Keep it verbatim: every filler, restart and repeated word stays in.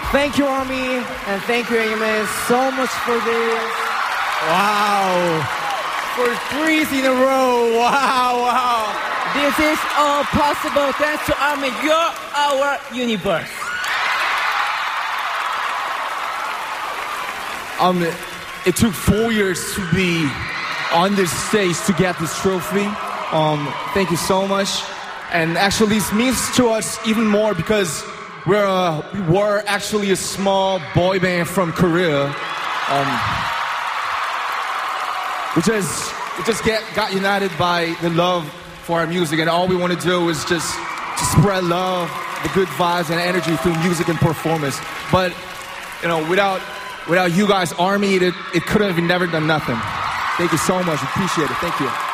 Thank you, Army, and thank you, A M S, so much for this. Wow. For threes in a row. Wow, wow. This is all possible thanks to Army. You're our universe. Um, it took four years to be on this stage to get this trophy. Um, thank you so much. And actually, this means to us even more because we're uh, we were actually a small boy band from Korea. Um, we just we just get got united by the love for our music, and all we want to do is just to spread love, the good vibes and energy through music and performance. But you know, without without you guys, Army, it it could have never done nothing. Thank you so much. Appreciate it. Thank you.